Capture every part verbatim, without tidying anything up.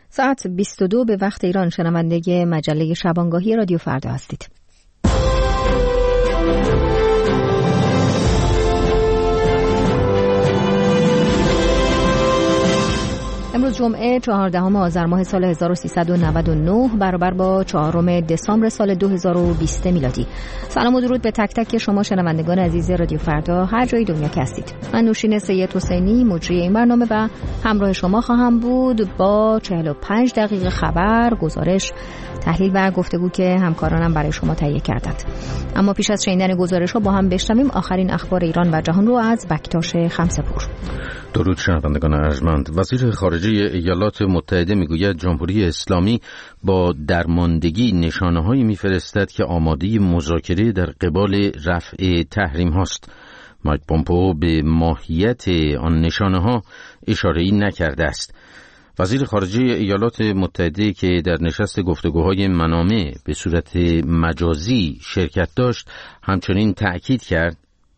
ساعت بیست و دو به وقت ایران شنونده مجله شبانگاهی رادیو فردا هستید. امروز جمعه چهاردهم آذر ماه سال هزار و سیصد و نود و نه برابر با چهارم دسامبر سال دو هزار و بیست میلادی. سلام و درود به تک تک شما شنوندگان عزیز رادیو فردا هر جای دنیا که هستید. من نوشین سید حسینی مجری این برنامه و همراه شما خواهم بود با چهل و پنج دقیقه خبر، گزارش، تحلیل و گفتگو که همکارانم برای شما تهیه کردند. اما پیش از شنیدن گزارش‌ها با هم بشنویم آخرین اخبار ایران و جهان رو از بکتاش خمسه‌پور. درود شنوندگان ارجمند. وزیر خارجه ایالات متحده میگوید جمهوری اسلامی با درماندگی نشانه‌هایی می‌فرستد که آماده مذاکره در قبال رفع تحریم هاست. مایک پومپئو به ماهیت آن نشانه‌ها اشاره‌ای نکرده است. وزیر خارجه ایالات متحده که در نشست گفتگوهای منامه به صورت مجازی شرکت داشت همچنین تأکید کرد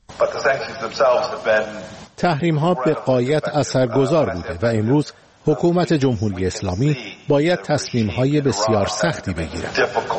تحریم ها به غایت اثرگذار بوده و امروز حکومت جمهوری اسلامی باید تصمیم های بسیار سختی بگیرد.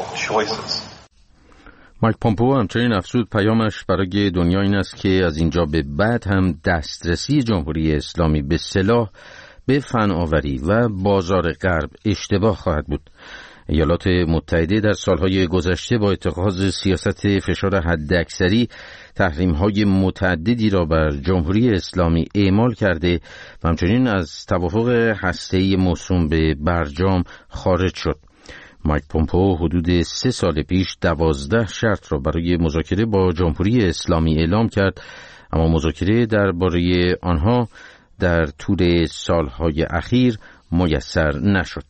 مایک پومپئو همچنین افزود پیامش برای دنیا این است که از اینجا به بعد هم دسترسی جمهوری اسلامی به سلاح، به فناوری و بازار غرب اشتباه خواهد بود. ایالات متحده در سالهای گذشته با اتخاذ سیاست فشار حداکثری تحریم‌های متعددی را بر جمهوری اسلامی اعمال کرده و همچنین از توافق هسته‌ای موسوم به برجام خارج شد. مایک پومپئو حدود سه سال پیش دوازده شرط را برای مذاکره با جمهوری اسلامی اعلام کرد، اما مذاکره درباره آنها در طول سالهای اخیر میسر نشد.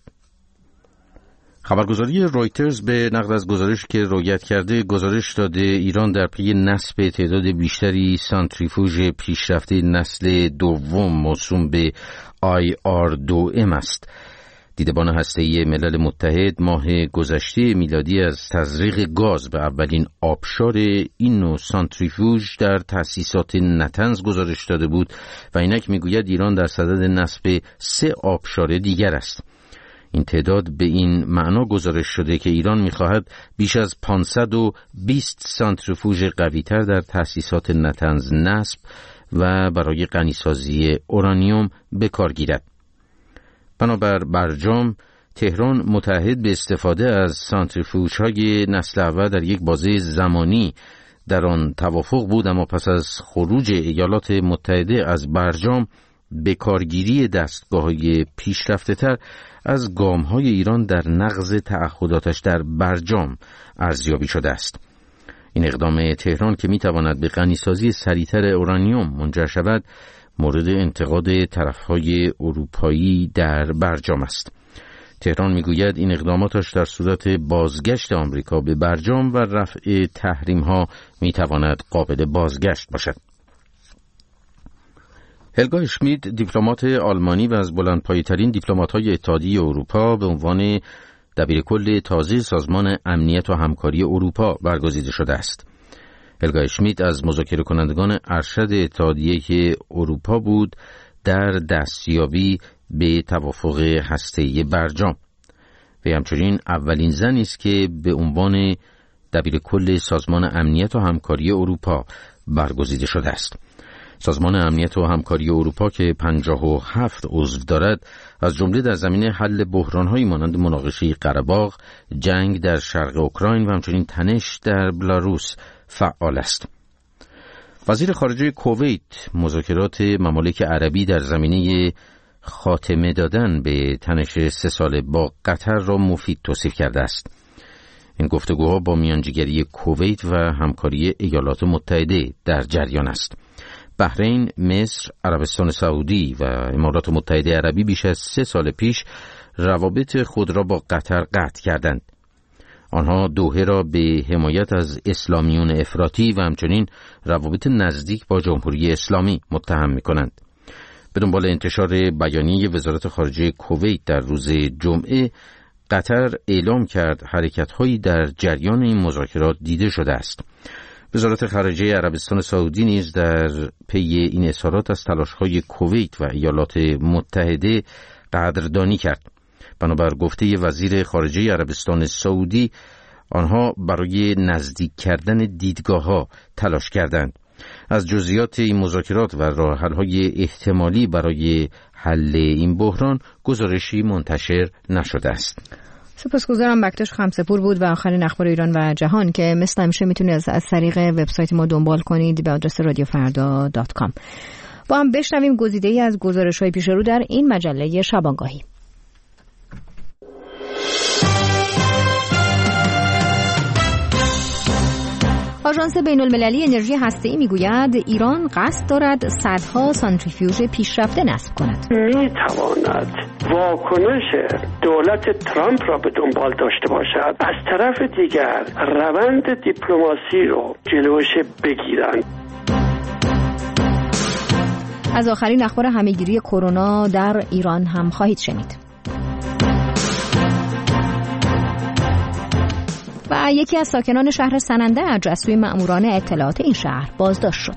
خبرگزاری رویترز به نقل از گزارش که رویت کرده گزارش داده ایران در پی نصب تعداد بیشتری سانتریفوژ پیشرفته نسل دوم موسوم به آی آر دو ام است. دیدبان هسته‌ای ملل متحد ماه گذشته میلادی از تزریق گاز به اولین آبشار این نوع سانتریفوژ در تأسیسات نتنز گزارش داده بود و اینک میگوید ایران در صدد نصب سه آبشار دیگر است. این تعداد به این معنا گزارش شده که ایران می‌خواهد بیش از پانصد و بیست سانتریفوژ قوی‌تر در تأسیسات نتنز نصب و برای غنیسازی اورانیوم به کار گیرد. بنابر برجام، تهران متعهد به استفاده از سانتریفوژهای نسل اول در یک بازه زمانی در آن توافق بود، اما پس از خروج ایالات متحده از برجام به کارگیری دستگاه‌های پیشرفته‌تر از گام‌های ایران در نقض تعهداتش در برجام ارزیابی شده است. این اقدام تهران که می‌تواند به غنیسازی سریعتر اورانیوم منجر شود مورد انتقاد طرف‌های اروپایی در برجام است. تهران میگوید این اقداماتش در صورت بازگشت آمریکا به برجام و رفع تحریم‌ها میتواند قابل بازگشت باشد. هلگا اشمیت، دیپلمات آلمانی و از بلندپایه‌ترین دیپلمات‌های اتحادیه اروپا، به عنوان دبیرکل تازه سازمان امنیت و همکاری اروپا برگزیده شده است. هلگا اشمیت از مذاکره کنندگان ارشد اتحادیه اروپا بود در دستیابی به توافق هسته‌ای برجام. و همچنین اولین زنی است که به عنوان دبیرکل سازمان امنیت و همکاری اروپا برگزیده شده است. سازمان امنیت و همکاری اروپا که پنجاه و هفت عضو دارد، از جمله در زمینه حل بحران‌های مانند مناقشه قره‌باغ، جنگ در شرق اوکراین و همچنین تنش در بلاروس فعال است. وزیر خارجه کویت مذاکرات ممالک عربی در زمینه خاتمه دادن به تنش سه ساله با قطر را مفید توصیف کرده است. این گفتگوها با میانجیگری کویت و همکاری ایالات متحده در جریان است. بحرین، مصر، عربستان سعودی و امارات متحده عربی بیش از سه سال پیش روابط خود را با قطر قطع کردند. آنها دوحه را به حمایت از اسلامیون افراطی و همچنین روابط نزدیک با جمهوری اسلامی متهم می‌کنند. به دنبال انتشار بیانیه وزارت خارجه کویت در روز جمعه، قطر اعلام کرد حرکت‌هایی در جریان این مذاکرات دیده شده است. وزارت خارجه عربستان سعودی نیز در پی این اظهارات از تلاش‌های کویت و ایالات متحده قدردانی کرد. بنابر گفته وزیر خارجه عربستان سعودی آنها برای نزدیک کردن دیدگاه‌ها تلاش کردند. از جزئیات این مذاکرات و راه حل‌های احتمالی برای حل این بحران گزارشی منتشر نشده است. سپاسگزارم. بکتاش خمسپور بود و آخرین اخبار ایران و جهان که مثل همیشه میتونید از, از طریق وبسایت ما دنبال کنید به آدرس رادیو فردا دات کام. با هم بشنویم گزیده‌ای از گزارش‌های پیش رو در این مجله شبانگاهی. آژانس بین‌المللی انرژی هسته‌ای میگوید ایران قصد دارد صدها سانتریفیوژ پیشرفته نصب کند. میتواند واکنش دولت ترامپ را به دنبال داشته باشد، از طرف دیگر روند دیپلماسی رو جلوش بگیرند. از آخرین اخبار همهگیری کرونا در ایران هم خواهید شنید. و یکی از ساکنان شهر سنندج از سوی مأموران اطلاعات این شهر بازداشت شد.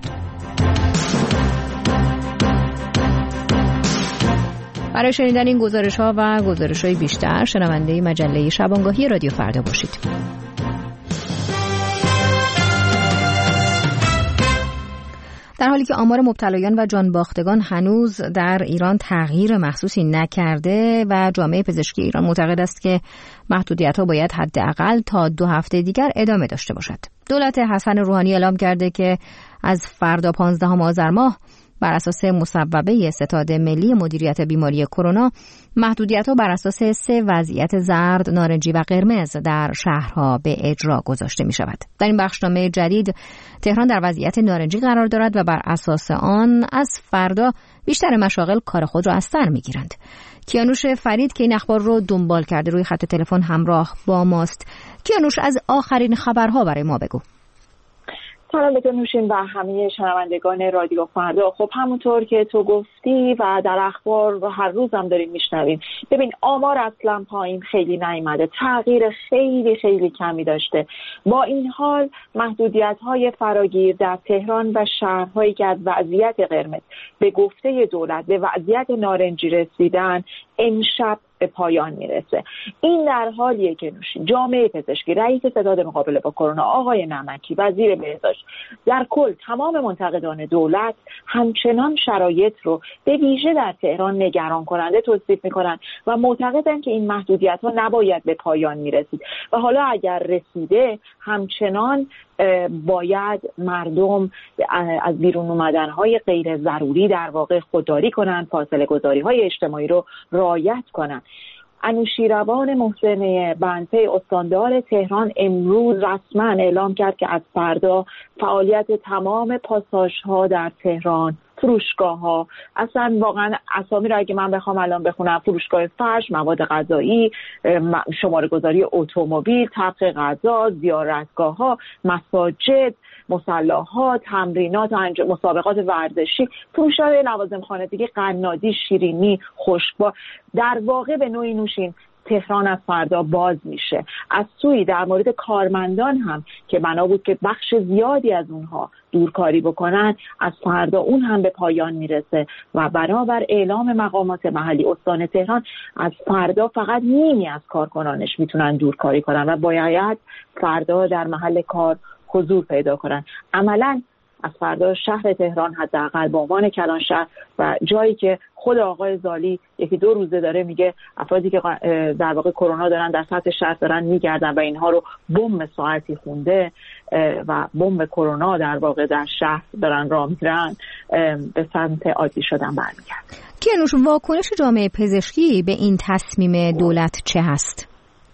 برای شنیدن این گزارش‌ها و گزارش‌های بیشتر شنونده مجله شبانگاهی رادیو فردا باشید. در حالی که آمار مبتلایان و جانباختگان هنوز در ایران تغییر محسوسی نکرده و جامعه پزشکی ایران معتقد است که محدودیت‌ها باید حداقل تا دو هفته دیگر ادامه داشته باشد. دولت حسن روحانی اعلام کرده که از فردا پانزدهم آذر ماه بر اساس مصوبه ستاد ملی مدیریت بیماری کرونا محدودیت‌ها بر اساس سه وضعیت زرد، نارنجی و قرمز در شهرها به اجرا گذاشته می‌شود. در این بخشنامه جدید تهران در وضعیت نارنجی قرار دارد و بر اساس آن از فردا بیشتر مشاغل کار خود را از سر می‌گیرند. کیانوش فرید که این اخبار رو دنبال کرده روی خط تلفن همراه با ماست. کیانوش، از آخرین خبرها برای ما بگو. سلام به نوشین و همه شنوندگان رادیو فردا. خب همونطور که تو گفتی و در اخبار و هر روز هم داریم میشنویم، ببین آمار اصلا پایین خیلی نیامده، تغییر خیلی خیلی کمی داشته. با این حال محدودیت‌های فراگیر در تهران و شهرهایی که از وضعیت قرمز به گفته دولت به وضعیت نارنجی رسیدن امشب به پایان میرسه. این در حالیه که نوشین جامعه پزشکی، رئیس ستاد مقابله با کرونا آقای نمکی، وزیر بهداشت، در کل تمام منتقدان دولت همچنان شرایط رو به ویژه در تهران نگران کننده توصیف میکنن و معتقدن که این محدودیت ها نباید به پایان میرسید و حالا اگر رسیده همچنان باید مردم از بیرون اومدن های غیر ضروری در واقع خودداری کنن، فاصله گذاری های اجتماعی رو رعایت کنن. انوشیروان محسن بنپی استاندار تهران امروز رسما اعلام کرد که از فردا فعالیت تمام پاساژها در تهران، فروشگاه ها، اصلا واقعا اسامی رو اگه من بخوام الان بخونم، فروشگاه فرش، مواد غذایی، شماره گذاری اتومبیل، طبق غذا، زیارتگاه ها، مساجد، مصلاحات، تمرینات، مسابقات ورزشی، فروشگاه لوازم خانه دیگه، قنادی، شیرینی، خشکبار، در واقع به نوعی نوشین تهران از فردا باز میشه. از سوی در مورد کارمندان هم که بنا بود که بخش زیادی از اونها دورکاری بکنن، از فردا اون هم به پایان میرسه و بنابر اعلام مقامات محلی استان تهران از فردا فقط نیمی از کارکنانش میتونن دورکاری کنن و باید فردا در محل کار حضور پیدا کنن. عملاً از فردا شهر تهران حداقل به عنوان کلان شهر و جایی که خود آقای زالی یکی دو روزه داره میگه افرادی که در واقع کرونا دارن در سطح شهر دارن میگردن و اینها رو بمب ساعتی خونده و بمب کرونا در واقع در شهر دارن راه میرن، به سمت عادی شدن برمیگردن. کیانوش، واکنش جامعه پزشکی به این تصمیم دولت چه هست؟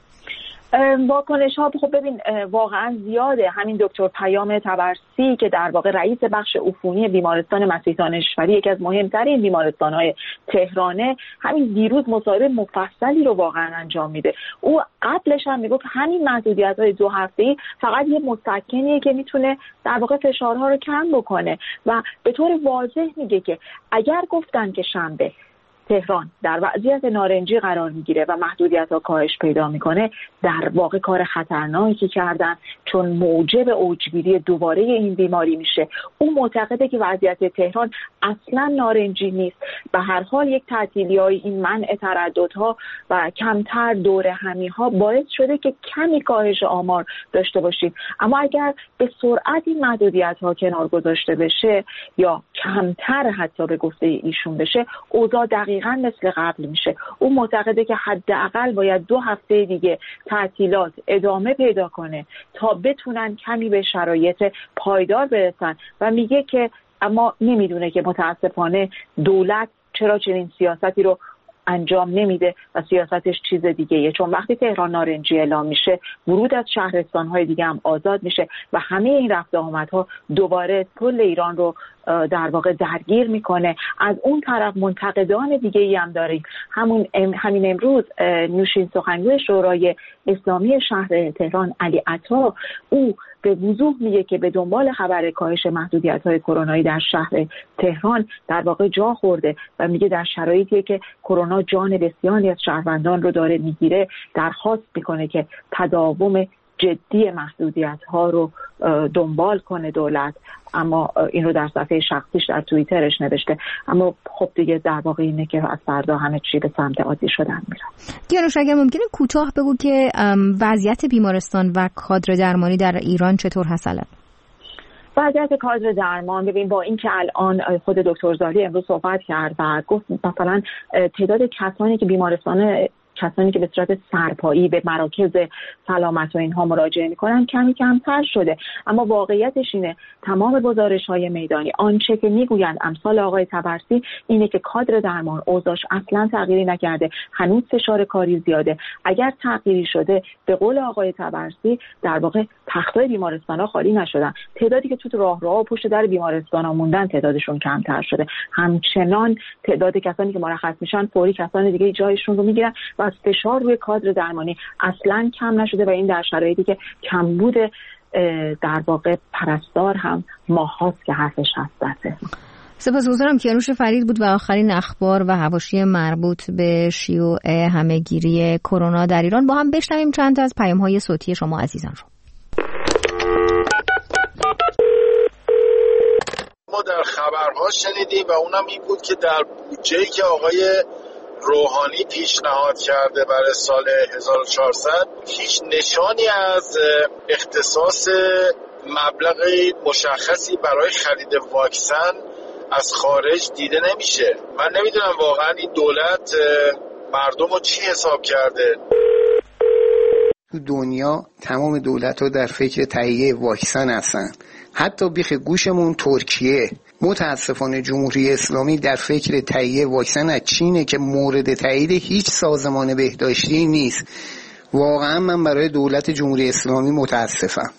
واکنش ها خب ببین واقعا زیاده. همین دکتر پیام طبرسی که در واقع رئیس بخش عفونی بیمارستان مسیح دانشوری، یکی از مهمترین بیمارستان های تهرانه، همین دیروز مصاحبه مفصلی رو واقعا انجام میده. او قبلش هم میگفت همین محدودیت های دو هفته‌ای فقط یه مسکنیه که میتونه در واقع فشارها رو کم بکنه و به طور واضح میگه که اگر گفتن که شنبه تهران در وضعیت نارنجی قرار میگیره و محدودیت‌ها کاهش پیدا میکنه، در واقع کار خطرناکی کردن، چون موجب اوجگیری دوباره این بیماری میشه. اون معتقده که وضعیت تهران اصلا نارنجی نیست. به هر حال یک تعطیلی‌های این منع ترددها و کمتر دور همی‌ها باعث شده که کمی کاهش آمار داشته باشیم. اما اگر به سرعت این محدودیت‌ها کنار گذاشته بشه یا کمتر حتی به گفته ایشون بشه، اوضاع دقیقاً مثل قبل میشه. اون معتقده که حداقل باید دو هفته دیگه تعطیلات ادامه پیدا کنه تا بتونن کمی به شرایط پایدار برسن و میگه که اما نمیدونه که متاسفانه دولت چرا چنین سیاستی رو انجام نمیده و سیاستش چیز دیگه‌ایه. چون وقتی تهران نارنجی اعلام میشه، ورود از شهرستان‌های دیگه هم آزاد میشه و همه این رفت آمدها دوباره کل ایران رو در واقع درگیر میکنه. از اون طرف منتقدان دیگه‌ای هم داریم. همون ام، همین امروز نوشین سخنگوی شورای اسلامی شهر تهران علی عطا، او به وضوح میگه که به دنبال خبر کاهش محدودیت‌های کرونایی در شهر تهران در واقع جا خورده و میگه در شرایطی که کرونا جان بسیاری از شهروندان رو داره میگیره، درخواست میکنه که تداوم جدی محدودیت‌ها رو دنبال کنه دولت. اما این رو در صفحه شخصیش در توییترش نوشته. اما خب دیگه در واقع اینه که از فردا همه چی به سمت عادی شدن میره. کیانوش، اگر ممکنه کوتاه بگو که وضعیت بیمارستان و کادر درمانی در ایران چطور هست الان؟ وضعیت کادر درمان، ببین با اینکه الان خود دکتر زالی امروز صحبت کرد و گفت مثلا تعداد کسانی که بیمارستان کسانی که به صورت سرپایی به مراکز سلامت و اینها مراجعه میکنن کمی کمتر شده، اما واقعیتش اینه تمام گزارش‌های میدانی آنچه که میگویند امثال آقای طبرسی اینه که کادر درمان اوضاعش اصلا تغییری نکرده، هنوز فشار کاری زیاده. اگر تغییری شده به قول آقای طبرسی در واقع تختای بیمارستان‌ها خالی نشدن، تعدادی که تو راه راه و پشت در بیمارستان‌ها موندن تعدادشون کمتر شده. همچنان تعداد کسانی که مرخص میشن فوری کسان دیگه جایشون رو میگیرن و از فشار روی کادر درمانی اصلاً کم نشده و این در شرایطی که کمبود در واقع پرستار هم ماهاست که حرفش هست. سپاسگزارم. کیانوش فرید بود و آخرین اخبار و حواشی مربوط به شیوع همهگیری کرونا در ایران. با هم بشنویم چند تا از پیام‌های صوتی شما عزیزان رو. ما در خبرها شنیدیم و اونم این بود که در بودجه‌ای که آقای روحانی پیشنهاد کرده برای سال هزار و چهارصد هیچ نشانی از اختصاص مبلغ مشخصی برای خرید واکسن از خارج دیده نمیشه. من نمیدونم واقعا این دولت مردم رو چی حساب کرده. تو دنیا تمام دولت‌ها در فکر تهیه واکسن هستن، حتی بیخ گوشمون ترکیه. متاسفانه جمهوری اسلامی در فکر تهیه واکسن از چینه که مورد تایید هیچ سازمان بهداشتی نیست. واقعا من برای دولت جمهوری اسلامی متاسفم.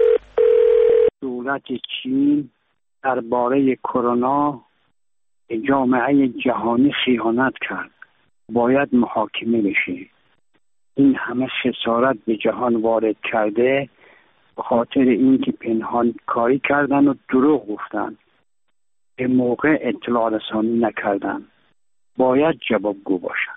دولت چین درباره کرونا به جامعه جهانی خیانت کرد، باید محاکمه بشه. این همه خسارت به جهان وارد کرده به خاطر اینکه پنهان کاری کردن و دروغ گفتن، به موقع اطلاع رسانی نکردن، باید جوابگو باشن.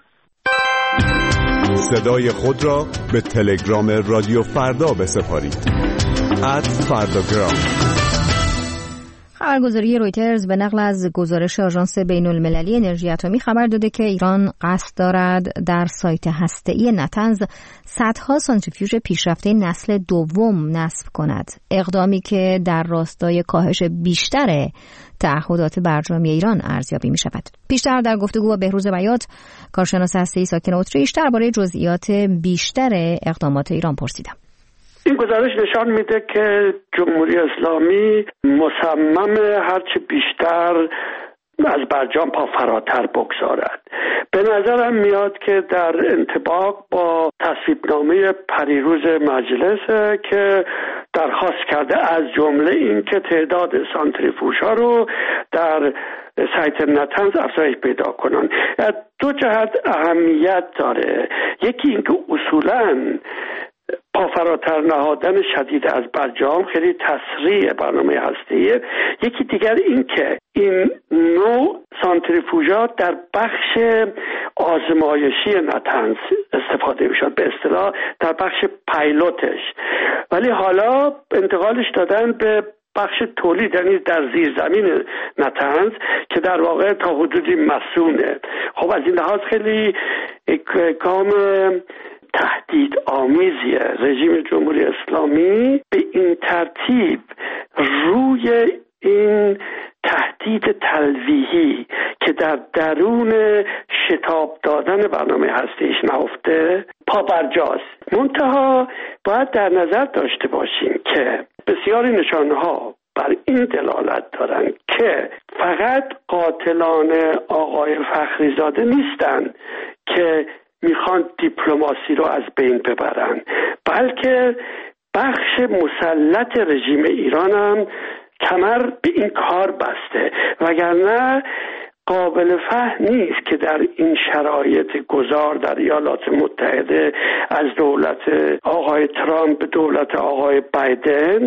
صدای خود را به تلگرام رادیو فردا بسپارید. ات فرداگرام. خبرگزاری رویترز به نقل از گزارش آژانس بین المللی انرژی اتمی خبر داده که ایران قصد دارد در سایت هسته‌ای نتنز صدها سانتریفیوژ پیشرفته نسل دوم نصب کند، اقدامی که در راستای کاهش بیشتر تعهدات برجامی ایران ارزیابی می شود. پیشتر در گفتگو با بهروز بیات، کارشناس هسته‌ای ساکن اتریش، درباره جزئیات بیشتر اقدامات ایران پرسیدم. این گزارش نشان میده که جمهوری اسلامی مصمم هرچه بیشتر از برجام پا فراتر بگذارد. به نظرم میاد که در انطباق با تصویبنامه پریروز مجلس که درخواست کرده از جمله این که تعداد سانتریفوژها رو در سایت نتنز افزایش پیدا کنن. دو جهت اهمیت داره. یکی اینکه اصولاً پا فراتر نهادن شدید از برجام، خیلی تسریع برنامه هسته‌ای. یکی دیگر این که این نوع سانتریفوژات در بخش آزمایشی نتنز استفاده میشد، به اصطلاح در بخش پایلوتش، ولی حالا انتقالش دادن به بخش تولید، یعنی در زیر زمین نتنز که در واقع تا حدودی مسئونه. خب از این لحاظ خیلی گام تهدید آمیزیه. رژیم جمهوری اسلامی به این ترتیب روی این تهدید تلویحی که در درون شتاب دادن برنامه هسته‌ایش نهفته پا برجاست. منتها باید در نظر داشته باشیم که بسیاری نشانه‌ها بر این دلالت دارند که فقط قاتلان آقای فخریزاده نیستند که میخوان دیپلماسی رو از بین ببرن، بلکه بخش مسلط رژیم ایران هم کمر به این کار بسته، وگرنه قابل فهم نیست که در این شرایط گذار در ایالات متحده از دولت آقای ترامپ به دولت آقای بایدن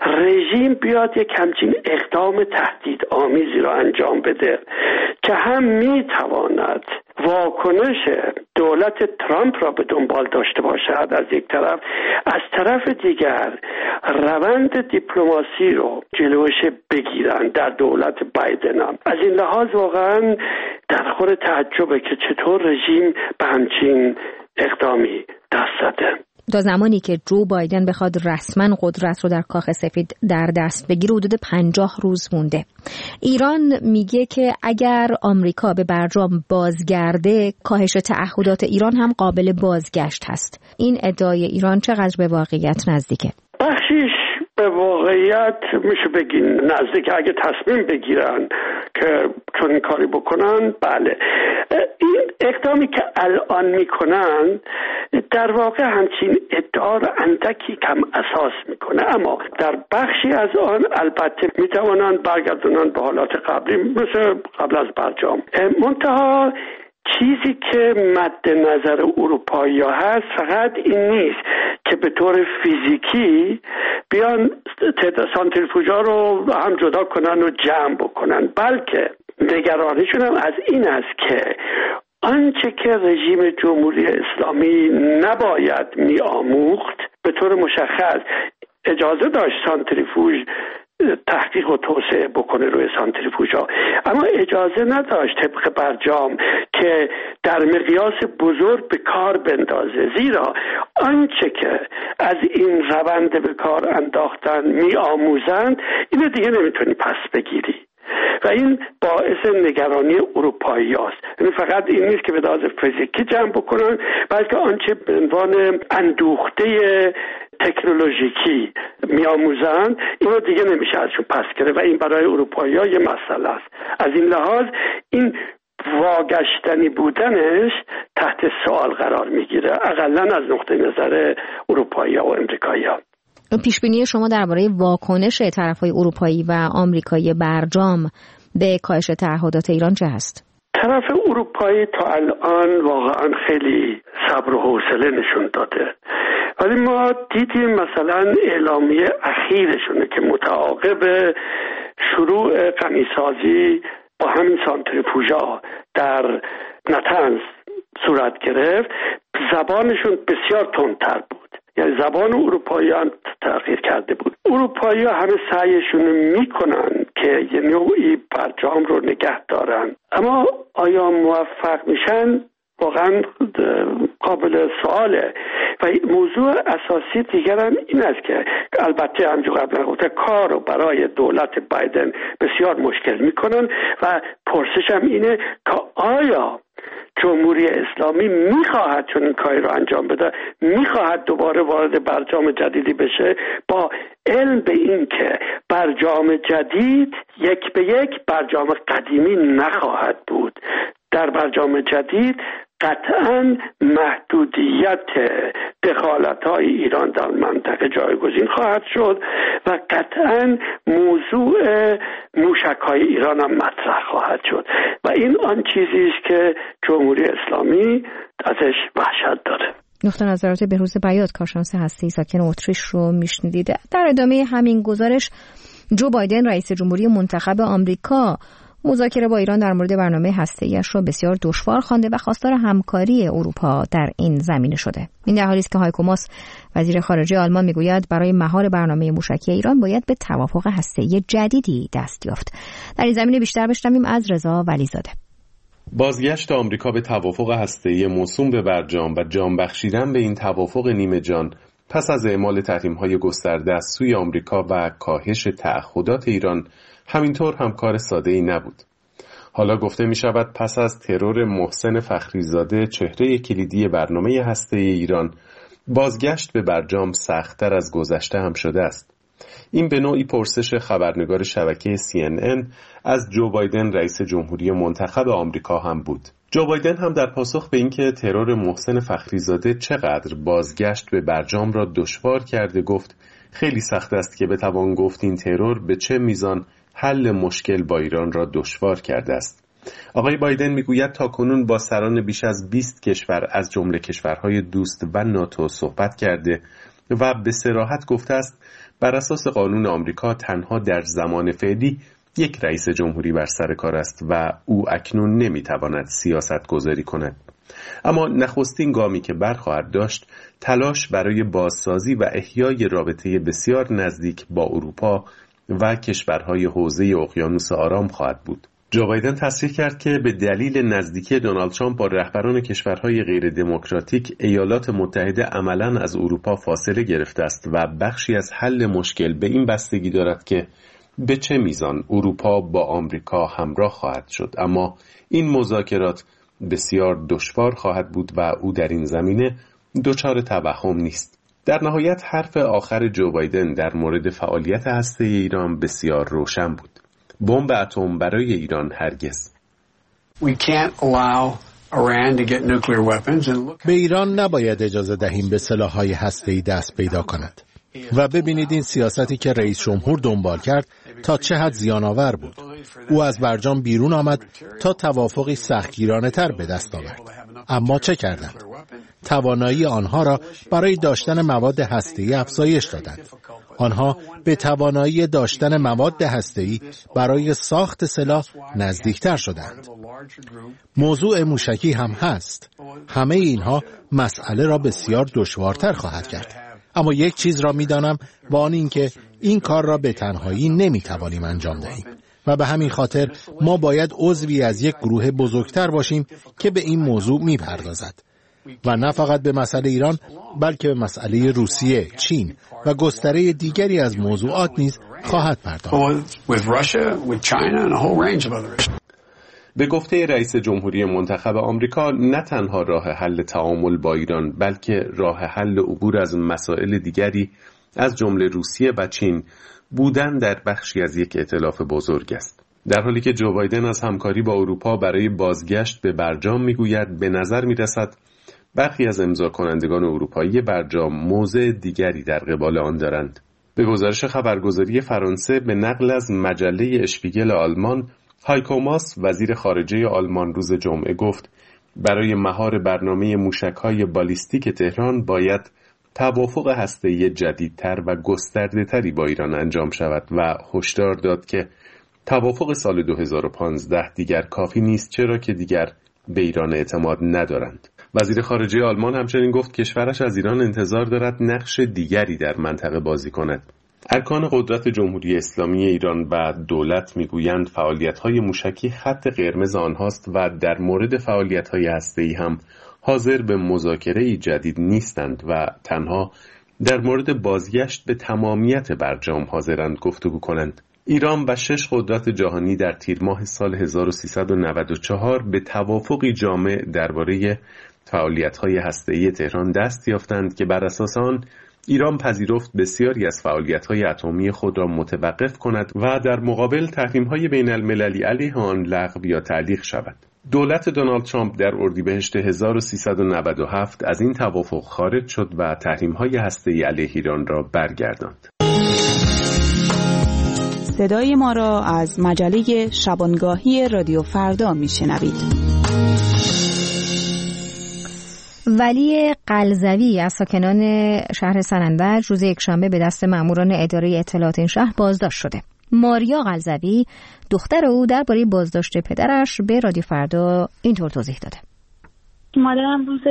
رژیم بیاد یک همچین اقدام تهدید آمیزی را انجام بده که هم میتواند واکنش دولت ترامپ را به دنبال داشته باشد از یک طرف، از طرف دیگر روند دیپلماسی رو جلوش بگیرن در دولت بایدن هم. از این لحاظ واقعا در خور تعجبه که چطور رژیم به همچین اقدامی دست زده. تا زمانی که جو بایدن بخواد رسما قدرت رو در کاخ سفید در دست بگیره حدود پنجاه روز مونده. ایران میگه که اگر آمریکا به برجام بازگرده کاهش تعهدات ایران هم قابل بازگشت هست. این ادعای ایران چقدر به واقعیت نزدیکه؟ بخشیش به واقعیت میشه بگین نزدیک، اگه تصمیم بگیرن که چون این کاری بکنن بله. این اقدامی که الان میکنن در واقع همچین ادعا رو اندکی کم اساس میکنه، اما در بخشی از آن البته میتوانن برگردونن به حالات قبلی مثل قبل از برجام. منتها چیزی که مد نظر اروپایی ها هست فقط این نیست که به طور فیزیکی بیان سانتریفوژا رو هم جدا کنن و جمع بکنن، بلکه نگرانیشون هم از این است که آنچه که رژیم جمهوری اسلامی نباید می آموخت به طور مشخص اجازه داشت سانتریفوژ تحقیق و توسعه بکنه روی سانتریفوژها، اما اجازه نداشت طبق برجام که در مقیاس بزرگ به کار بندازه، زیرا آنچه که از این روند به کار انداختن می آموزند اینو دیگه نمیتونی پس بگیری و این باعث نگرانی اروپایی هست. یعنی فقط این نیست که به لحاظ فیزیکی جمع بکنن، بلکه آنچه به عنوان اندوخته تکنولوژیکی میآموزند اینو دیگه نمیشه ازشون پس گرفت و این برای اروپایی‌ها یه مسئله است. از این لحاظ این واگشتنی بودنش تحت سوال قرار میگیره، اقلن از نقطه نظر اروپایی‌ها و امریکایی‌ها. پیشبینی شما درباره واکنش طرف‌های اروپایی و آمریکایی برجام به کاهش تعهدات ایران چه هست؟ طرف اروپایی تا الان واقعا خیلی صبر و حوصله نشون داده، ولی ما دیدیم مثلا اعلامیه اخیرشونه که متعاقب شروع غنیسازی با همین سانتریفوژها در نتنز صورت گرفت، زبانشون بسیار تندتر بود، یعنی زبان اروپایی هم تغییر کرده بود. اروپایی ها همه سعیشون میکنن که یه نوعی برجام رو نگه دارن، اما آیا موفق میشن؟ واقعا قابل سواله. و موضوع اساسی دیگر هم این است که البته همجور قبلا گفته کار رو برای دولت بایدن بسیار مشکل میکنن و پرسش هم اینه که آیا جمهوری اسلامی میخواهد چون این کاری رو انجام بده، میخواهد دوباره وارد برجام جدیدی بشه، با علم به این که برجام جدید یک به یک برجام قدیمی نخواهد بود. در برجام جدید قطعاً محدودیت دخالت‌های ایران در منطقه جایگزین خواهد شد و قطعاً موضوع موشک‌های ایران هم مطرح خواهد شد و این آن چیزی است که جمهوری اسلامی ازش وحشت داره. نقطه نظرات بهروز بیات، کارشناس هسته‌ای ساکن اتریش رو میشنیدید. در ادامه همین گزارش، جو بایدن رئیس جمهوری منتخب آمریکا مذاکره با ایران در مورد برنامه هسته‌ایش را بسیار دشوار خوانده و خواستار همکاری اروپا در این زمینه شده. این در حالی است که هایکو ماس وزیر خارجه آلمان میگوید برای مهار برنامه موشکی ایران باید به توافق هسته‌ای جدیدی دست یافت. در این زمینه بیشتر بشنویم از رضا ولیزاده. بازگشت آمریکا به توافق هسته‌ای موسوم به برجام و جان بخشیدن به این توافق نیمه جان پس از اعمال تحریم‌های گسترده از سوی آمریکا و کاهش تعهدات ایران همینطور هم کار ساده‌ای نبود. حالا گفته می شود پس از ترور محسن فخریزاده چهره کلیدی برنامه هسته‌ای ایران، بازگشت به برجام سخت‌تر از گذشته هم شده است. این به نوعی پرسش خبرنگار شبکه سی ان ان از جو بایدن رئیس جمهوری منتخب آمریکا هم بود. جو بایدن هم در پاسخ به اینکه ترور محسن فخریزاده چقدر بازگشت به برجام را دشوار کرده گفت خیلی سخت است که بتوان گفت این ترور به چه میزان حل مشکل با ایران را دشوار کرده است. آقای بایدن میگوید تاکنون با سران بیش از بیست کشور از جمله کشورهای دوست و ناتو صحبت کرده و به صراحت گفته است بر اساس قانون آمریکا تنها در زمان فعلی یک رئیس جمهوری بر سر کار است و او اکنون نمیتواند سیاست گذاری کند. اما نخستین گامی که برخواهد داشت تلاش برای بازسازی و احیای رابطه بسیار نزدیک با اروپا و کشورهای حوزه اقیانوس آرام خواهد بود. جو بایدن تصریح کرد که به دلیل نزدیکی دونالد ترامپ با رهبران کشورهای غیر دموکراتیک، ایالات متحده عملاً از اروپا فاصله گرفته است و بخشی از حل مشکل به این بستگی دارد که به چه میزان اروپا با آمریکا همراه خواهد شد. اما این مذاکرات بسیار دشوار خواهد بود و او در این زمینه دچار توهم نیست. در نهایت حرف آخر جو بایدن در مورد فعالیت هسته‌ای ایران بسیار روشن بود. بمب اتم برای ایران هرگز. به ایران نباید اجازه دهیم به سلاح‌های هسته‌ای دست پیدا کند. و ببینید این سیاستی که رئیس جمهور دنبال کرد تا چه حد زیان‌آور بود. او از برجام بیرون آمد تا توافقی سختگیرانه‌تر به دست آورد. اما چه کردند؟ توانایی آنها را برای داشتن مواد هسته‌ای افزایش دادند. آنها به توانایی داشتن مواد هسته‌ای برای ساخت سلاح نزدیکتر شدند. موضوع موشکی هم هست. همه اینها مسئله را بسیار دشوارتر خواهد کرد. اما یک چیز را می‌دانم و آن این که این کار را به تنهایی نمی‌توانیم انجام دهیم و به همین خاطر ما باید عضوی از یک گروه بزرگتر باشیم که به این موضوع می‌پردازد و نه فقط به مسئله ایران بلکه به مسئله روسیه، چین و گستره دیگری از موضوعات نیز خواهد پرداخت. به گفته رئیس جمهوری منتخب آمریکا نه تنها راه حل تعامل با ایران بلکه راه حل عبور از مسائل دیگری از جمله روسیه و چین بودن در بخشی از یک ائتلاف بزرگ است. در حالی که جو بایدن از همکاری با اروپا برای بازگشت به برجام میگوید، به نظر میرسد برخی از امضا کنندگان اروپایی برجام موضع دیگری در قبال آن دارند. به گزارش خبرگزاری فرانسه به نقل از مجله اشپیگل آلمان، هایکو ماس وزیر خارجه آلمان روز جمعه گفت برای مهار برنامه موشک‌های بالیستیک تهران باید توافق هسته‌ای جدیدتر و گسترده‌تری با ایران انجام شود و هشدار داد که توافق سال دو هزار و پانزده دیگر کافی نیست، چرا که دیگر به ایران اعتماد ندارند. وزیر خارجه آلمان همچنین گفت کشورش از ایران انتظار دارد نقش دیگری در منطقه بازی کند. ارکان قدرت جمهوری اسلامی ایران و دولت میگویند فعالیت‌های موشکی خط قرمز آنهاست و در مورد فعالیت‌های هسته‌ای هم حاضر به مذاکره جدید نیستند و تنها در مورد بازگشت به تمامیت برجام حاضرند گفتگو کنند. ایران و شش قدرت جهانی در تیر ماه سال هزار و سیصد و نود و چهار به توافقی جامع درباره فعالیت‌های هسته‌ای تهران دست یافتند که بر اساس آن ایران پذیرفت بسیاری از فعالیت‌های اتمی خود را متوقف کند و در مقابل تحریم‌های بین‌المللی علیه آن لغو یا تعلیق شود. دولت دونالد ترامپ در اردیبهشت هزار و سیصد و نود و هفت از این توافق خارج شد و تحریم‌های هسته‌ای علیه ایران را برگرداند. صدای ما را از مجله شبانگاهی رادیو فردا میشنوید. ولی قلزوی از ساکنان شهر سنندج روز یکشنبه به دست ماموران اداره اطلاعات این شهر بازداشت شده. ماریا قلزوی دختر او درباره بازداشت پدرش به رادیو فردا اینطور توضیح داده. مادرم روز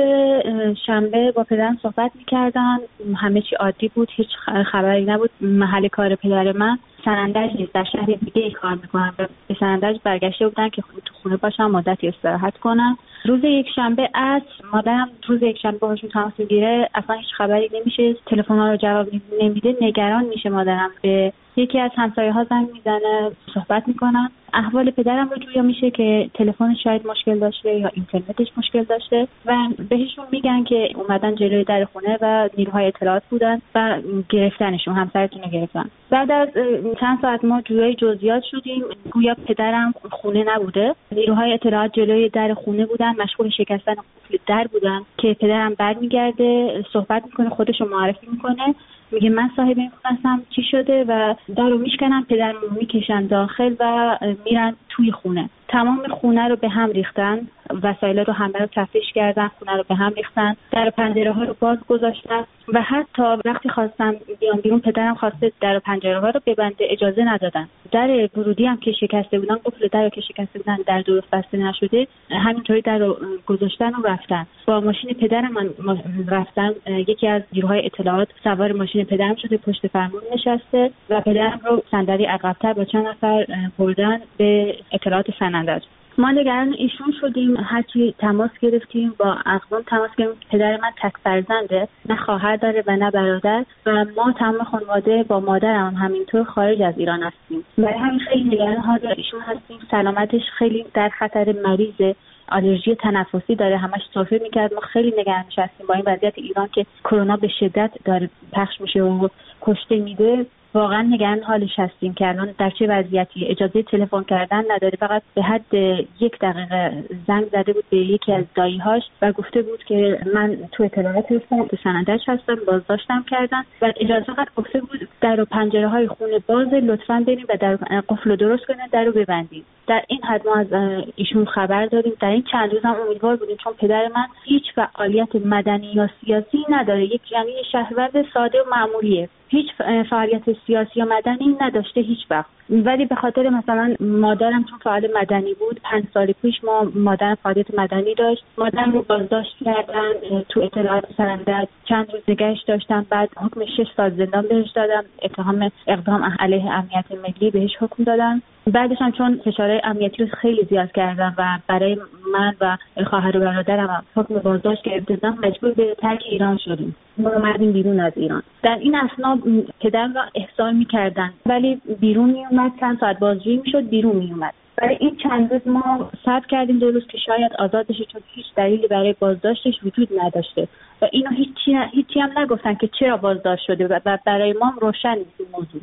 شنبه با پدرم صحبت می‌کردن، همه چی عادی بود، هیچ خبری نبود. محل کار پدر من سنندج نیست، در شهر دیگه کار میکنن. به سنندج برگشته بودن که تو خونه باشن، مدتی استراحت کنن. روز یکشنبه عصر مادرم روز یکشنبه باهاشون تماس میگیره، اصلا هیچ خبری نمیشه، تلفن‌ها رو جواب نمیده، نگران میشه. مادرم به یکی از همسایه‌ها زنگ میزنه، صحبت میکنن. احوال پدرم رو جویا میشه که تلفنش شاید مشکل داشته یا اینترنتش مشکل داشته و بهشون میگن که اومدن جلوی در خونه و نیروهای اطلاعات بودن و گرفتنشون، همسرتون رو گرفتن. بعد از چند ساعت ما جویای جزئیات شدیم، گویا پدرم خونه نبوده، نیروهای اطلاعات جلوی در خونه بودن، مشغول شکستن قفل در بودن که پدرم برمیگرده، صحبت میکنه، خودش رو معرفی میکنه، میگه من صاحب این خونه هستم، چی شده؟ و در رو میشکنن، پدرم رو میکشن داخل و میرن توی خونه. تمام خونه رو به هم ریختن، وسایل رو همه رو تفتیش کردن، خونه رو به هم ریختن، در و پنجره ها رو باز گذاشتن و حتی وقتی خواستم بیان بیرون پدرم خواسته در و پنجره ها رو ببنده، اجازه ندادن. در ورودی هم که شکسته بودن، قفل در رو که شکسته بودن، در درست بسته نشده، همینطوری در رو گذاشتن و رفتن. با ماشین پدرم من رفتن، یکی از نیروهای اطلاعات سوار ماشین پدرم شده، پشت فرمون نشسته و پدرم رو صندلی عقب‌تر با چند نفر بردن به اطلاعات سنندج. ما نگران ایشون شدیم، هرچی تماس گرفتیم با اقوام تماس گرفتیم. پدر من تک فرزنده، نه خواهر داره و نه برادر و ما تمام خانواده با مادرم همینطور خارج از ایران هستیم. برای همین خیلی نگران حال ایشون هستیم. سلامتش خیلی در خطر، مریضه، آلرژی تنفسی داره، همش سرفه میکرد. ما خیلی نگرانش هستیم با این وضعیت ایران که کرونا به شدت داره پخش میشه و کشته میده. واقعا نگران حالش هستیم که الان در چه وضعیتی، اجازه تلفن کردن نداره. فقط به حد یک دقیقه زنگ زده بود به یکی از دایی‌هاش و گفته بود که من تو اطلاعات هستم، تو سنندج هستم، بازداشتم کردن و اجازه فقط گفته بود در و پنجره های خونه باز، لطفاً برید و در قفل درست کنید، در رو ببندید. در این حد ما از ایشون خبر داریم. در این چند روز هم امیدوار بودیم، چون پدر من هیچ فعالیت مدنی یا سیاسی نداره، یک یعنی شهروند ساده و معمولیه، هیچ فعالیت سیاسی یا مدنی نداشته هیچ وقت. ولی به خاطر مثلا مادرم چون فعال مدنی بود، پنج سال پیش ما مادرم فعالیت مدنی داشت، مادرم رو بازداشت کردن، تو اطلاعات سنندج چند روز نگهش داشتن، بعد حکم شش سال زندان بهش دادن، اتهام اقدام علیه امنیت ملی بهش حکم دادن. بعدش هم چون فشارهای امنیتی رو خیلی زیاد کردن و برای من و خواهر و برادرم حکم بازداشت گرفتن، مجبور به ترک ایران شدیم. ما اومدیم بیرون از ایران. در این اثنا پدرم را احضار می‌کردن ولی بیرون میومد، چند ساعت بازجویی میشد، بیرون میومد. برای این چند روز ما صبر کردیم دو روز که شاید آزاد بشه، چون هیچ دلیلی برای بازداشتش وجود نداشته و اینا هیچی هیچی هم نگفتن که چرا بازداشت شده و برای ما روشن نیست این موضوع.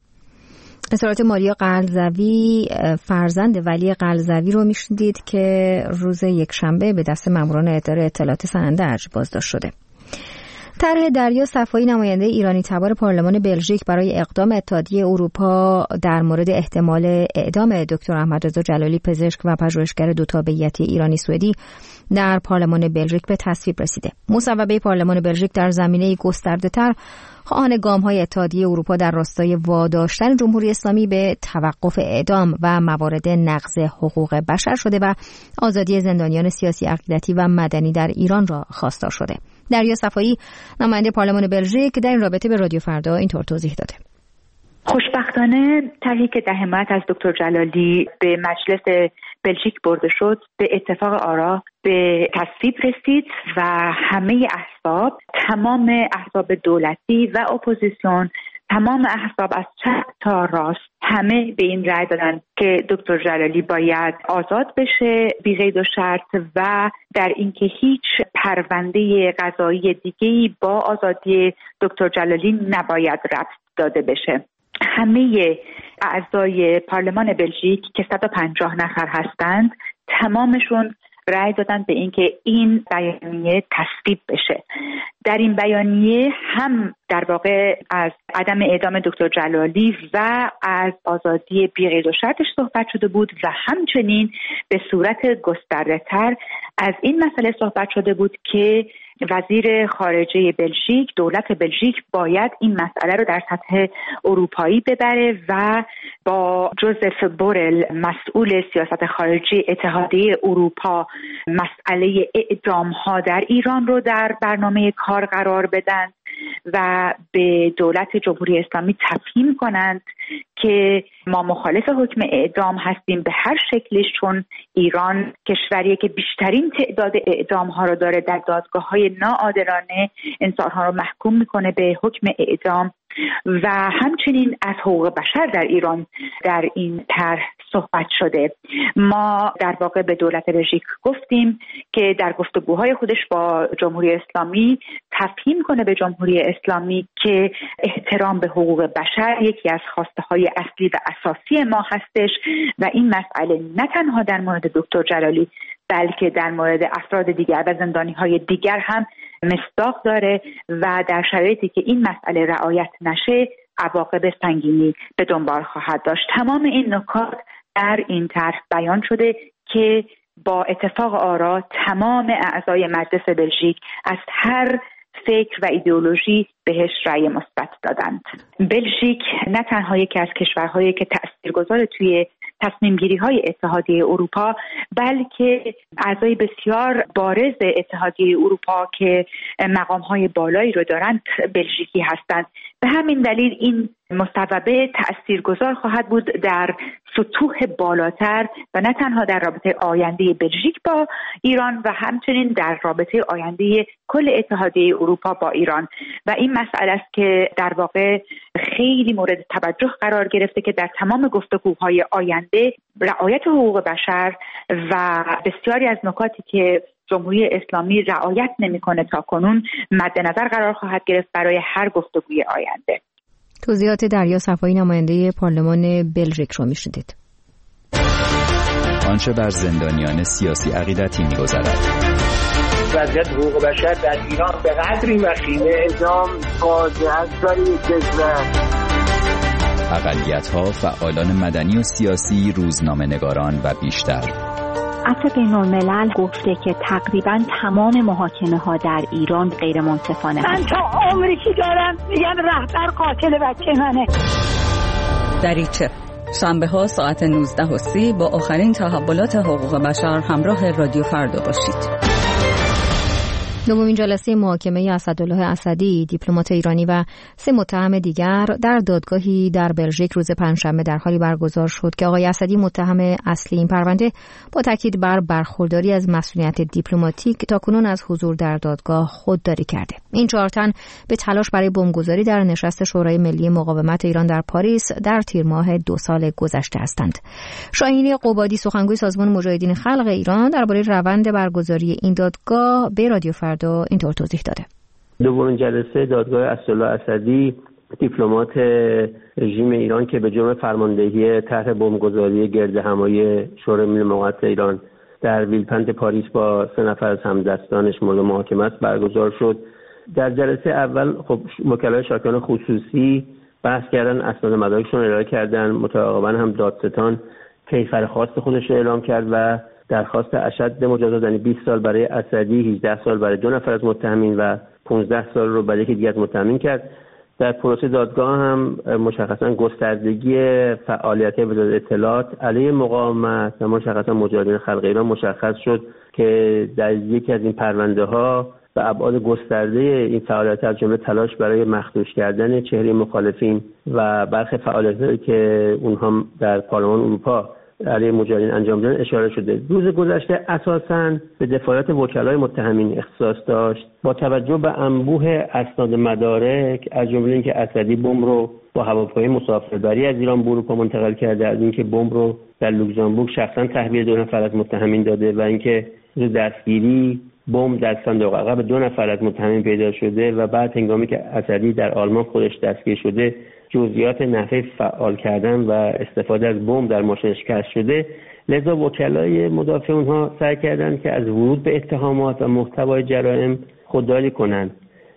اظهارات ماریا قلزوی، فرزند ولی قلزوی رو میشنیدید که روز یکشنبه به دست ماموران اداره اطلاعات سنندج بازداشت شده. طرح دریا صفایی، نماینده ایرانی تبار پارلمان بلژیک برای اقدام اتحادیه اروپا در مورد احتمال اعدام دکتر احمدرضا جلالی، پزشک و پژوهشگر دو تابعیتی ایرانی سوئدی، در پارلمان بلژیک به تصویب رسیده. مصوبه پارلمان بلژیک در زمینه گسترده‌تر خواهان گام‌های اتحادیه اروپا در راستای واداشتن جمهوری اسلامی به توقف اعدام و موارد نقض حقوق بشر شده و آزادی زندانیان سیاسی، عقیدتی و مدنی در ایران را خواستار شده. دریا صفایی، نماینده پارلمان بلژیک، در این رابطه به رادیو فردا اینطور توضیح داده. خوشبختانه طرحی که در حمایت از دکتر جلالی به مجلس بلژیک برده شد به اتفاق آرا به تصویب رسید و همه احزاب، تمام احزاب دولتی و اپوزیسیون، تمام احزاب از چپ تا راست، همه به این رأی دادن که دکتر جلالی باید آزاد بشه بی قید و شرط و در اینکه هیچ پرونده قضایی دیگه‌ای با آزادی دکتر جلالی نباید ربط داده بشه. همه اعضای پارلمان بلژیک که صد و پنجاه نفر هستند، تمامشون رأی دادن به اینکه این بیانیه تصویب بشه. در این بیانیه هم در واقع از عدم اعدام دکتر جلالی و از آزادی بی‌قید و شرطش صحبت شده بود و همچنین به صورت گسترده‌تر از این مسئله صحبت شده بود که وزیر خارجه بلژیک، دولت بلژیک باید این مسئله رو در سطح اروپایی ببره و با جوزف بورل مسئول سیاست خارجی اتحادیه اروپا مسئله اعدام ها در ایران رو در برنامه کار قرار بدن و به دولت جمهوری اسلامی تفهیم کنند که ما مخالف حکم اعدام هستیم به هر شکلش، چون ایران کشوریه که بیشترین تعداد اعدام ها رو داره، در دادگاه های ناعادلانه انسان ها رو محکوم میکنه به حکم اعدام و همچنین از حقوق بشر در ایران در این طرح صحبت شده. ما در واقع به دولت بلژیک گفتیم که در گفتگوهای خودش با جمهوری اسلامی تفهیم کنه به جمهوری اسلامی که احترام به حقوق بشر یکی از خواسته های اصلی و اساسی ما هستش و این مسئله نه تنها در مورد دکتر جلالی بلکه در مورد افراد دیگر و زندانی های دیگر هم مصداق داره و در شرایطی که این مسئله رعایت نشه عواقب سنگینی به دنبال خواهد داشت. تمام این نکات در این طرح بیان شده که با اتفاق آرا تمام اعضای مجلس بلژیک از هر فکر و ایدئولوژی بهش رأی مثبت دادند. بلژیک نه تنها یکی از کشورهایی که تاثیرگذار توی تصمیم گیری های اتحادیه اروپا، بلکه اعضای بسیار بارز اتحادیه اروپا که مقام های بالایی رو دارند بلژیکی هستند. به همین دلیل این مصوبه تاثیرگذار خواهد بود در سطوح بالاتر و نه تنها در رابطه آینده بلژیک با ایران و همچنین در رابطه آینده کل اتحادیه اروپا با ایران و این مسئله است که در واقع خیلی مورد توجه قرار گرفته که در تمام گفتگوهای آینده رعایت حقوق بشر و بسیاری از نکاتی که جمهوری اسلامی رعایت نمی‌کنه تا کنون مد نظر قرار خواهد گرفت برای هر گفتگوی آینده. توضیحات دریا صفایی نماینده پارلمان بلژیک رو میشنیدید. آنچه بر زندانیان سیاسی عقیدتی می‌گذرد. وضعیت حقوق بشر در ایران به قدری وخیمه، اعدام فاجعه است برای کشور. اقلیت‌ها، فعالان مدنی و سیاسی، روزنامه‌نگاران و بیشتر. عفو بین‌الملل گفته که تقریباً تمام محاکمه ها در ایران غیر منصفانه من تا عمری که دارم میگم رهبر قاتل بچه منه. دریچه شنبه ها ساعت نوزده و سی با آخرین تحولات حقوق بشر همراه رادیو فردا باشید. دومین جلسه محاکمه اسدالله اسدی، دیپلمات ایرانی و سه متهم دیگر در دادگاهی در بلژیک روز پنجشنبه در حالی برگزار شد که آقای اسدی متهم اصلی این پرونده با تاکید بر برخورداری از مسئولیت دیپلماتیک تاکنون از حضور در دادگاه خودداری کرده. این چهار تن به تلاش برای بمبگذاری در نشست شورای ملی مقاومت ایران در پاریس در تیر ماه دو سال گذشته هستند. شاهین قبادی سخنگوی سازمان مجاهدین خلق ایران درباره روند برگزاری این دادگاه به رادیو فردا اینطور توضیح داده. دومین جلسه دادگاه اسدالله اسدی، دیپلمات رژیم ایران که به جرم فرماندهی طرح بمبگذاری گرد همایی شورای ملی مقاومت ایران در ویلپند پاریس با سه نفر از همدستانش مورد محاکمه است برگزار شد. در جلسه اول خب وکلای شاکیان خصوصی بحث کردن، اسناد مدارکشون ارائه کردن، متعاقباً هم دادستان کیفر خواست خودش رو اعلام کرد و درخواست اشد مجازات یعنی بیست سال برای اسدی، هجده سال برای دو نفر از متهمین و پانزده سال رو برای یکی دیگر از متهمین کرد. در پروسه دادگاه هم مشخصا گستردگی فعالیت وزارت اطلاعات علیه مقاومت و مشخصا مجاهدین خلق ایران مشخص شد که در یکی از این پرونده ها و ابعاد گسترده این فعالیت از جمله تلاش برای مخدوش کردن چهره مخالفین و برخی فعالیت‌هایی که اونها در پارلمان اروپا علیه مجاهدین انجام دادن اشاره شده. روز گذشته اساساً به دفاعات وکلای متهمین اختصاص داشت با توجه به انبوه اسناد مدارک، از جمله اینکه اسدی بمب رو با هواپیمای مسافربری از ایران به اروپا منتقل کرده، از اینکه بمب رو در لوکزامبورگ شخصاً تحویل دو نفر از متهمین داده و اینکه روز دستگیری بمب در صندوق عقب دو نفر از متهمین پیدا شده و بعد هنگامی که اسدی در آلمان خودش دستگیر شده جزئیات نحوه فعال کردن و استفاده از بمب در ماشینش کشف شده. لذا وکلای مدافع اونها سعی کردند که از ورود به اتهامات و محتوای جرائم خودداری کنند.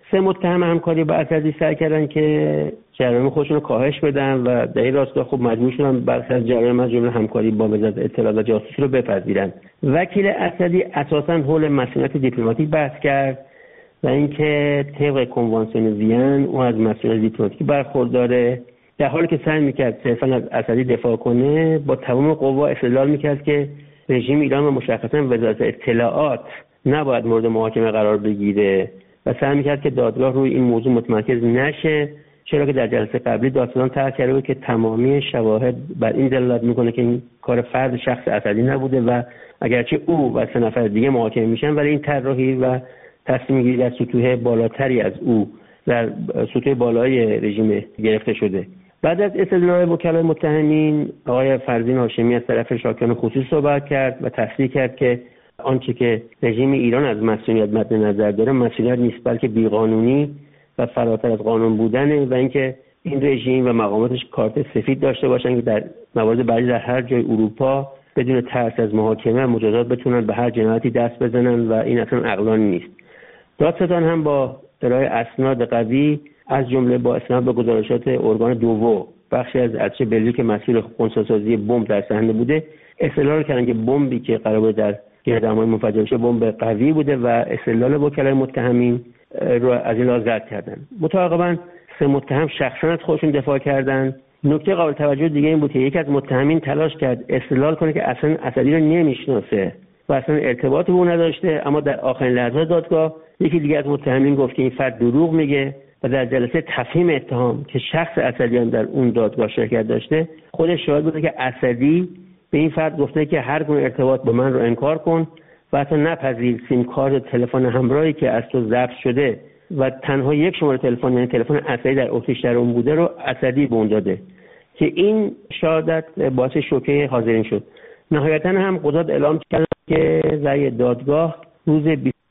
سه متهم همکاری با اسدی سعی کردن که جرایم خودشون رو کاهش بدن و در این راستا خب مجبور شدن برخی از جرایم از جمله همکاری با وزارت اطلاعات و جاسوسی رو بپذیرن. وکیل اسدی اساساً حول مسئولیت دیپلماتیک بحث کرد و اینکه طبق کنوانسیون وین او از مسئولیت دیپلماتیک برخورداره، در حالی که سعی میکرد صرفاً از اسدی دفاع کنه با تمام قوا استدلال میکرد که رژیم ایران و مشخصاً وزارت اطلاعات نباید مورد محاکمه قرار بگیره و سعی میکرد که دادگاه روی این موضوع متمرکز نشه، چرا که در جلسه قبلی دادستان طرح کرده بود که تمامی شواهد بر این دلالت میکنه که این کار فرد شخص اسدی نبوده و اگرچه او و سه نفر دیگه محاکمه میشن ولی این طراحی و تصمیم گیری در سطوح بالاتری از او در سطوح بالای رژیم گرفته شده. بعد از استدلال وکلای متهمین، آقای فرزین هاشمی از طرف شاکیان خصوصی صحبت کرد و تصریح کرد که آنچه که رژیم ایران از مسئولیت مد نظر داره مسئولیت نیست بلکه بیقانونی و فراتر از قانون بودنه و اینکه این رژیم و مقاماتش کارت سفید داشته باشن که در موارد بعدی در هر جای اروپا بدون ترس از محاکمه و مجازات بتونن به هر جنایتی دست بزنن و این اصلا عقلانی نیست. دادستان هم با ارائه اسناد قوی از جمله با اسناد به گزارشات ارگان دوو بخشی از ارتش بلژیک مسئول خنثی‌سازی بمب در صحنه بوده استدلال کردن که بمبی که قرار بود در گردهمای منفجر بشه بمب قوی بوده و استدلال وکلای متهمین رو از این لحاظ رد کردن. متعاقباً سه متهم شخصا از خودشون دفاع کردن. نکته قابل توجه دیگه این بود که یکی از متهمین تلاش کرد استدلال کنه که اصلا اسدی رو نمیشناسه و اصلا ارتباط با اون نداشته، اما در آخرین لحظات دادگاه یکی دیگه از متهمین گفت که این فرد دروغ میگه و در جلسه تفهیم اتهام که شخص اسدی هم در اون دادگاه شرکت داشته خودش شاهد بوده که اسدی به این فرد گفته که هر گونه ارتباط با من رو انکار کن و حتی نپذیر سیم کارت تلفن همراهی که از تو ضبط شده و تنها یک شماره تلفن یعنی تلفن اسدی در اتریش در اون بوده رو اسدی به اون داده که این شهادت باعث شوکه حاضرین شد. نهایتا هم قضات اعلام کردند که رأی دادگاه روز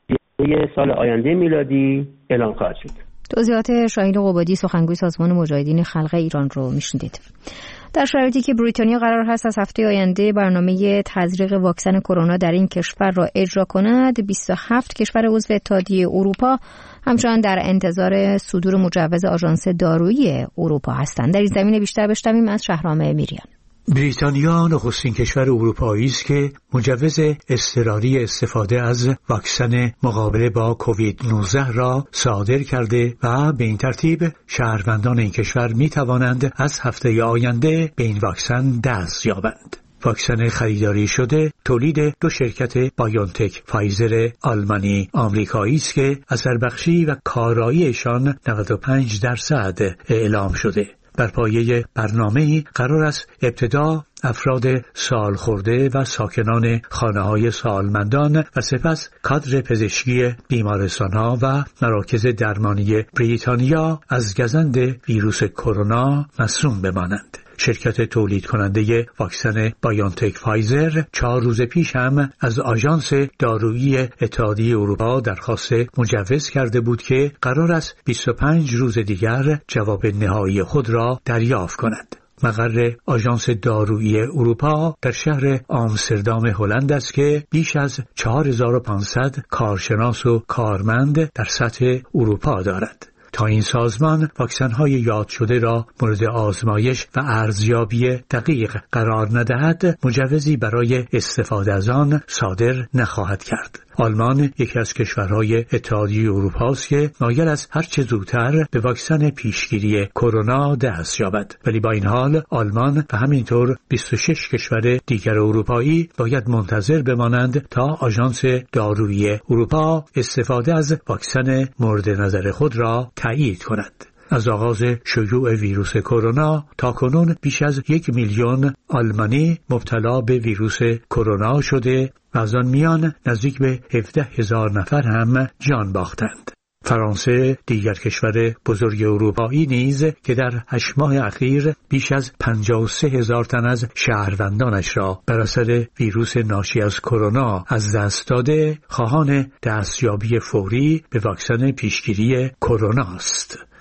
بیست سال آینده میلادی اعلام خواهد شد. توضیحات شاهین قبادی سخنگوی سازمان مجاهدین خلق ایران رو میشنیدید. در شرایطی که بریتانیا قرار هست از هفته آینده برنامه تزریق واکسن کرونا در این کشور را اجرا کند، بیست و هفت کشور عضو اتحادیه اروپا همچنان در انتظار صدور مجوز آژانس دارویی اروپا هستند. در این زمینه بیشتر بشنویم از شهرام میریان. بریتانیا نخستین کشور اروپایی است که مجوز اضطراری استفاده از واکسن مقابله با کووید نوزده را صادر کرده و به این ترتیب شهروندان این کشور می توانند از هفته آینده به این واکسن دست یابند. واکسن خریداری شده تولید دو شرکت بایونتک فایزر آلمانی آمریکایی است که اثر بخشی و کاراییشان نود و پنج درصد اعلام شده. بر پایه برنامه‌ای قرار است ابتدا افراد سالخورده و ساکنان خانه‌های سالمندان و سپس کادر پزشکی بیمارستان‌ها و مراکز درمانی بریتانیا از گزند ویروس کرونا مصون بمانند. شرکت تولید کننده واکسن بایونتک فایزر چهار روز پیش هم از آژانس دارویی اتحادیه اروپا درخواست مجوز کرده بود که قرار است بیست و پنج روز دیگر جواب نهایی خود را دریافت کند. مقر آژانس دارویی اروپا در شهر آمستردام هلند است که بیش از چهار هزار و پانصد کارشناس و کارمند در سطح اروپا دارد. تا این سازمان واکسن‌های یاد شده را مورد آزمایش و ارزیابی دقیق قرار ندهد، مجوزی برای استفاده از آن صادر نخواهد کرد. آلمان یکی از کشورهای اتحادیه اروپا است که مایل است هر چه زودتر به واکسن پیشگیری کرونا دست یابد، ولی با این حال آلمان و همینطور بیست و شش کشور دیگر اروپایی باید منتظر بمانند تا آژانس دارویی اروپا استفاده از واکسن مورد نظر خود را تایید کند. از آغاز شیوع ویروس کرونا تا کنون بیش از یک میلیون آلمانی مبتلا به ویروس کرونا شده و از آن میان نزدیک به هفده هزار نفر هم جان باختند. فرانسه دیگر کشور بزرگ اروپایی نیز که در هشت ماه اخیر بیش از پنجاه و سه هزار تن از شهروندانش را بر اثر ویروس ناشی از کرونا از دست داده، خواهان دستیابی فوری به واکسن پیشگیری کرونا است.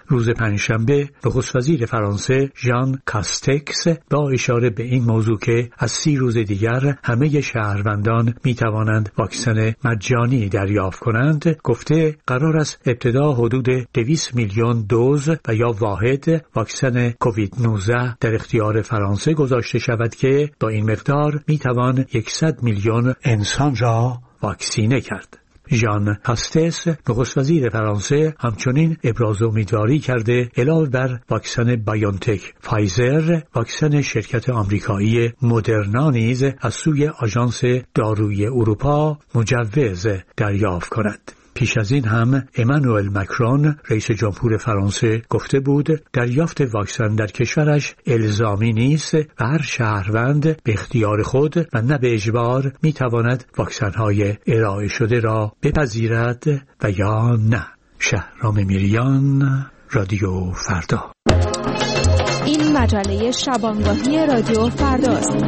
روز پنجشنبه نخست وزیر فرانسه ژان کاستکس با اشاره به این موضوع که از سی روز دیگر همه شهروندان می توانند واکسن مجانی دریافت کنند گفته قرار است ابتدا حدود دویست میلیون دوز و یا واحد واکسن کووید نوزده در اختیار فرانسه گذاشته شود که با این مقدار می توان صد میلیون انسان را واکسینه کرد. ژان کاستکس نخست وزیر فرانسه همچنین ابراز امیدواری کرده علاوه بر واکسن بایونتک فایزر واکسن شرکت آمریکایی مدرنا نیز از سوی آژانس دارویی اروپا مجوز دریافت کند. پیش از این هم امانوئل مکرون رئیس جمهور فرانسه گفته بود دریافت واکسن در کشورش الزامی نیست و هر شهروند به اختیار خود و نه به اجبار میتواند واکسن‌های ارائه شده را بپذیرد و یا نه. شهرام میریان، رادیو فردا. این مجله شبانگاهی رادیو فرداست.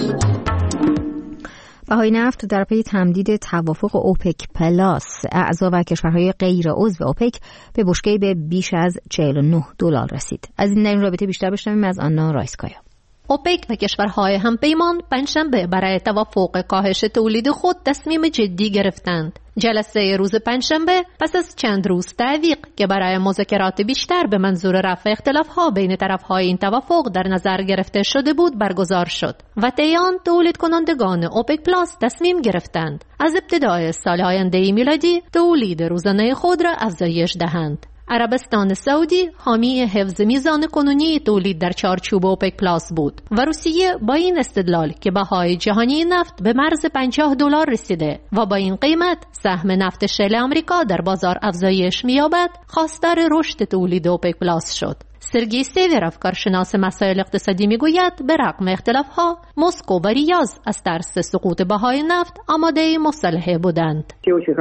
بهای نفت در پی تمدید توافق اوپک پلاس اعضا و کشورهای غیر عضو اوپک به بشکه‌ای به بیش از چهل و نه دلار رسید. از این در این رابطه بیشتر بشنویم از آنا رایسکایا. اوپک و کشورهای همپیمان پنجشنبه برای توافق کاهش تولید خود تصمیم جدی گرفتند. جلسه روز پنجشنبه پس از چند روز تعویق که برای مذاکرات بیشتر به منظور رفع اختلاف‌ها بین طرف‌های این توافق در نظر گرفته شده بود برگزار شد و طیان تولید کنندگان اوپک پلاس تصمیم گرفتند از ابتدای سال آینده میلادی تولید روزانه خود را افزایش دهند. عربستان سعودی حامی حفظ میزان کنونی تولید در چارچوب اوپک پلاس بود و روسیه با این استدلال که بهای جهانی نفت به مرز پنجاه دلار رسیده و با این قیمت سهم نفت شل آمریکا در بازار افزایش می‌یابد خواستار رشد تولید اوپک پلاس شد. سرگی سیوروف کارشناس مسائل اقتصادی میگوید به رغم اختلاف‌ها مسکو و ریاض از ترس سقوط بهای نفت آماده مصالحه بودند.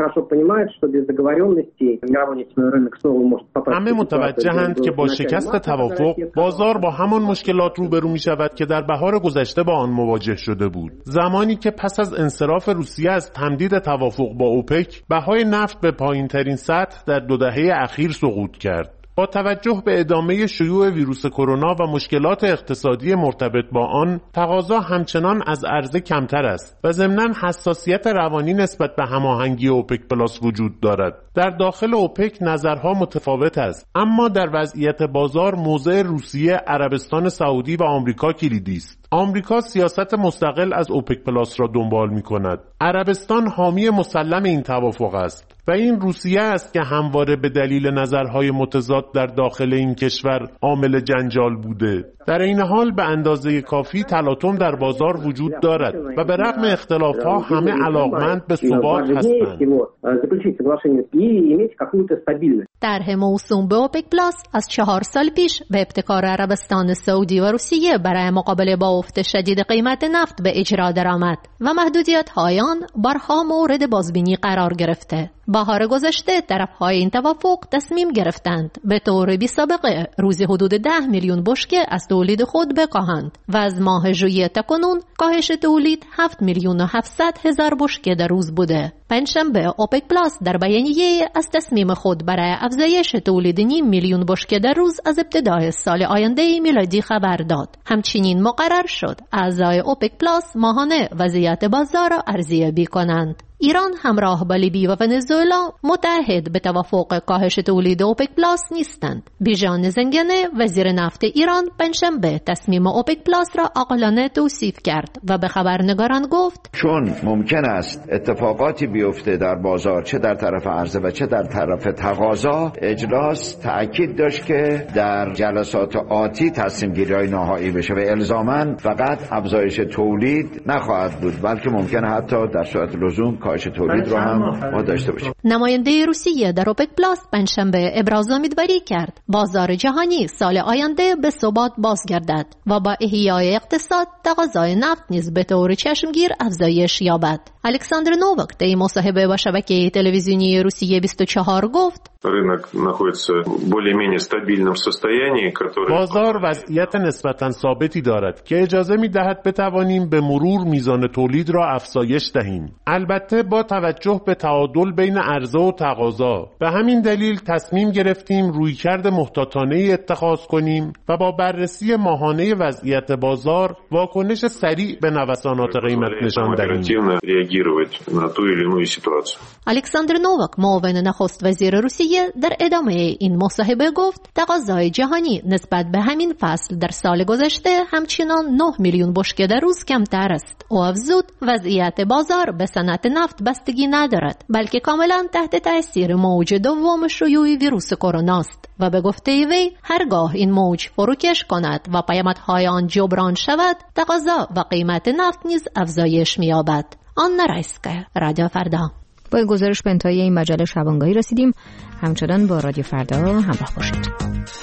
همه متوجهند که با شکست توافق بازار با همان مشکلات روبرو می شود که در بهار گذشته با آن مواجه شده بود. زمانی که پس از انصراف روسیه از تمدید توافق با اوپک بهای نفت به پایین‌ترین سطح در دو دهه اخیر سقوط کرد. با توجه به ادامه شیوع ویروس کرونا و مشکلات اقتصادی مرتبط با آن، تقاضا همچنان از عرضه کمتر است و ضمناً حساسیت روانی نسبت به هماهنگی اوپک پلاس وجود دارد. در داخل اوپک نظرها متفاوت است، اما در وضعیت بازار موضع روسیه، عربستان سعودی و آمریکا کلیدی است. آمریکا سیاست مستقل از اوپک پلاس را دنبال می کند. عربستان حامی مسلم این توافق است و این روسیه است که همواره به دلیل نظرهای متضاد در داخل این کشور عامل جنجال بوده. در این حال به اندازه کافی تلاطم در بازار وجود دارد و به رغم اختلافها همه علاقمند به ثبات هستند. طرح موسوم به اوپک پلاس از چهار سال پیش به ابتکار عربستان سعودی و روسیه برای مقابله با افت شدید قیمت نفت به اجرا درآمد و محدودیت‌های آن بارها مورد بازبینی قرار گرفته. بهار گذشته طرف‌های این توافق تصمیم گرفتند به طور بی‌سابقه روزی حدود ده میلیون بشکه از تولید خود بکاهند و از ماه ژوئیه تاکنون کاهش تولید هفت میلیون و هفتصد هزار بشکه در روز بوده. پنجشنبه اوپک پلاس در بیانیه از تصمیم خود برای افزایش تولید نیم میلیون بشکه در روز از ابتدای سال آینده میلادی خبر داد. همچنین مقرر شد اعضای اوپک پلاس ماهانه وضعیت بازار را ارزیابی کنند. ایران همراه با لیبی و ونزوئلا متحد به توافق کاهش تولید اوپک پلاس نیستند. بیژن زنگنه وزیر نفت ایران پنجشنبه تصمیم اوپک پلاس را عاقلانه توصیف کرد و به خبرنگاران گفت چون ممکن است اتفاقاتی بیفته در بازار چه در طرف عرضه و چه در طرف تقاضا، اجلاس تأکید داشت که در جلسات آتی تصمیم گیری‌های نهایی بشه و الزاماً فقط افزایش تولید نخواهد بود، بلکه ممکن حتی در صورت لزوم کاهش تولید رو هم ما داشته باشیم. نماینده روسیه در اوپک پلاس پنجشنبه ابراز امیدواری کرد بازار جهانی سال آینده به ثبات بازگردد و با احیای اقتصاد تقاضای نفت نیز به طور چشمگیر افزایش یابد. الکساندر نوواک در مصاحبه با شبکه تلویزیونی روسیه بیست و چهار گفت بازار وضعیت نسبتاً ثابتی دارد که اجازه می‌دهد بتوانیم به مرور میزان تولید را افزایش دهیم. البته همه با توجه به تعادل بین عرضه و تقاضا. به همین دلیل تصمیم گرفتیم رویکرد محتاطانه اتخاذ کنیم و با بررسی ماهانه وضعیت بازار واکنش سریع به نوسانات قیمت نشان دهیم. الکساندر نوواک معاون نخست وزیر روسیه در ادامه این مصاحبه گفت تقاضای جهانی نسبت به همین فصل در سال گذشته همچنان نه میلیون بشکه در روز کمتر است. او افزود وضعیت بازار به صنعت نفت بستگی ندارد بلکه کاملا تحت تاثیر موج دوم شیوع ویروس کرونا است و به گفته وی هرگاه این موج فروکش کند و پیامدهای آن جبران شود تقاضا و قیمت نفت نیز افزایش می‌یابد. آنا رایسکا، رادیو فردا. با این گزارش به انتهای این مجله شبانگاهی رسیدیم. همچنان با رادیو فردا همراه باشید.